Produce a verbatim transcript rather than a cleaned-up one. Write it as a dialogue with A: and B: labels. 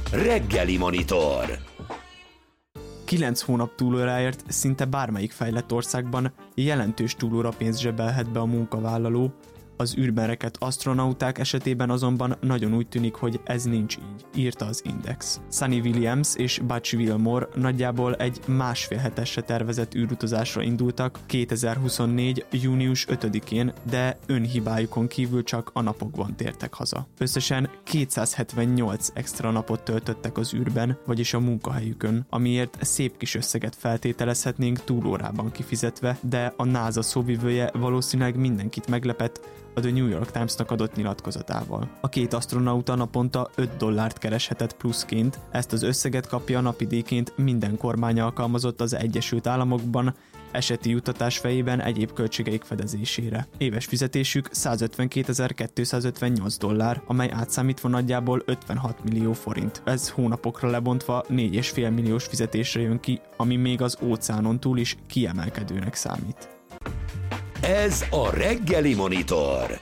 A: Reggeli Monitor.
B: Kilenc hónap túlóráért szinte bármelyik fejlett országban jelentős túlórapénzt zsebelhet be a munkavállaló, az űrben rekedt asztronauták esetében azonban nagyon úgy tűnik, hogy ez nincs így, írta az Index. Sunny Williams és Butch Wilmore nagyjából egy másfél hetesre tervezett űrutazásra indultak kétezer-huszonnégy. június ötödikén, de önhibájukon kívül csak a napokban tértek haza. Összesen kétszázhetvennyolc extra napot töltöttek az űrben, vagyis a munkahelyükön, amiért szép kis összeget feltételezhetnénk túlórában kifizetve, de a NASA szóvivője valószínűleg mindenkit meglepett a The New York Times-nak adott nyilatkozatával. A két asztronauta naponta öt dollárt kereshetett pluszként, ezt az összeget kapja napi díjként minden kormány alkalmazott az Egyesült Államokban, eseti juttatás fejében egyéb költségeik fedezésére. Éves fizetésük százötvenkétezer-kétszázötvennyolc dollár, amely átszámítva nagyjából ötvenhat millió forint. Ez hónapokra lebontva négy egész öt milliós fizetésre jön ki, ami még az óceánon túl is kiemelkedőnek számít.
A: Ez a Reggeli Monitor.